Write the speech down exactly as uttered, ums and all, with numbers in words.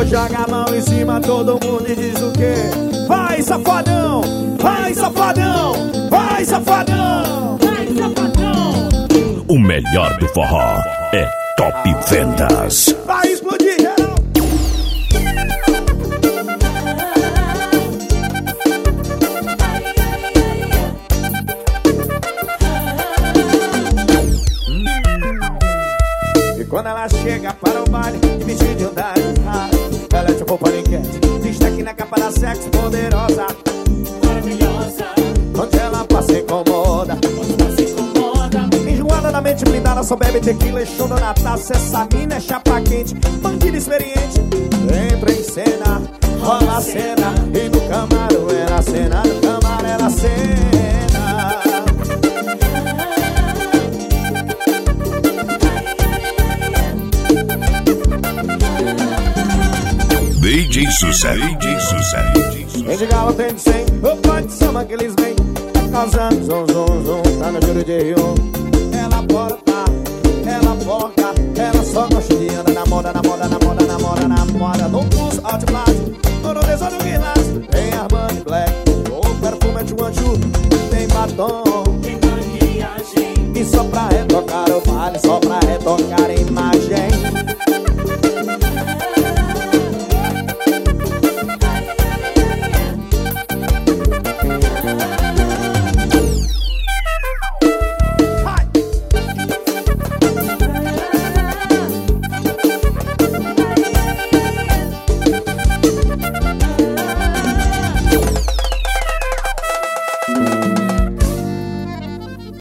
joga a mão em cima, todo mundo e diz o quê? Vai, safadão! Vai, safadão! Vai, safadão! Vai, safadão! O melhor do forró é Top Vendas. Vai explodir, geral! E quando ela chega para o baile, de vestido de andar de raro, ela é tipo paniquete, destaque na capa da sexo poderosa, maravilhosa. Onde ela passa incomoda, enjoada da mente blindada, só bebe tequila e chona na taça. Essa mina é chapa quente, bandida experiente. Entra em cena, rola a cena, e no camarão era cena, no camarão era cena. D J Sucesso, D J Sucesso. Tem de galo, tem de cem, o pai de samba que eles vêm causando zum, zum, zum, tá no juro de Rio. Ela porta, ela porta, ela só gosta de andar na moda, na moda, na moda, na moda, na moda. No pulso, outblast, no no desordem guinás. Tem Armani Black, o perfume é de Wanju. Tem batom, tem maquiagem. E só pra retocar o baile, só pra retocar a imagem.